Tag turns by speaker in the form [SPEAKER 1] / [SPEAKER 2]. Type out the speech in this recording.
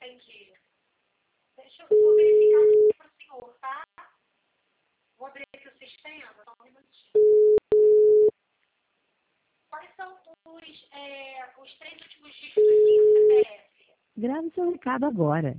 [SPEAKER 1] Entendi. Vou verificar aqui para o senhor, tá? Vou abrir aqui o sistema, só um minutinho. Quais são os 3 últimos dígitos do CPF?
[SPEAKER 2] Grave seu recado agora.